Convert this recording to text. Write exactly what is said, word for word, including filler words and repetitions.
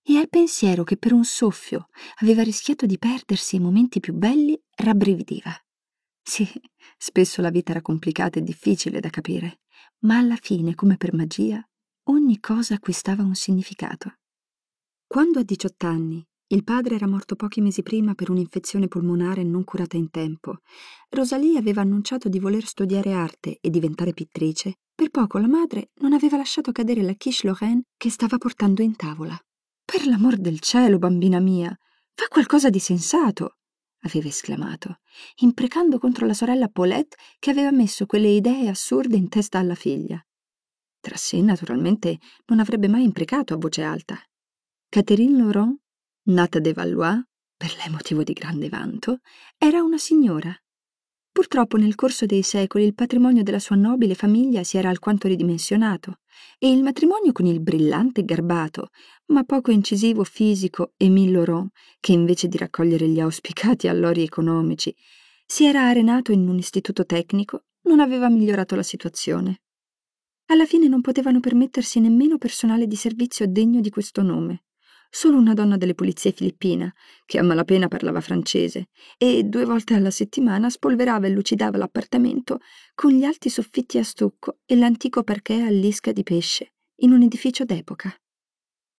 e al pensiero che per un soffio aveva rischiato di perdersi i momenti più belli rabbrividiva. Sì, spesso la vita era complicata e difficile da capire, ma alla fine, come per magia, ogni cosa acquistava un significato. Quando a diciotto anni il padre era morto pochi mesi prima per un'infezione polmonare non curata in tempo, Rosalie aveva annunciato di voler studiare arte e diventare pittrice. Per poco la madre non aveva lasciato cadere la quiche Lorraine che stava portando in tavola. «Per l'amor del cielo, bambina mia, fa qualcosa di sensato!» aveva esclamato, imprecando contro la sorella Paulette che aveva messo quelle idee assurde in testa alla figlia. Tra sé, naturalmente, non avrebbe mai imprecato a voce alta. Catherine Laurent, nata de Valois, per lei motivo di grande vanto, era una signora. Purtroppo nel corso dei secoli il patrimonio della sua nobile famiglia si era alquanto ridimensionato e il matrimonio con il brillante e garbato, ma poco incisivo fisico Émile Laurent, che invece di raccogliere gli auspicati allori economici si era arenato in un istituto tecnico, non aveva migliorato la situazione. Alla fine non potevano permettersi nemmeno personale di servizio degno di questo nome. Solo una donna delle pulizie filippina, che a malapena parlava francese, e due volte alla settimana spolverava e lucidava l'appartamento con gli alti soffitti a stucco e l'antico parquet all'isca di pesce, in un edificio d'epoca.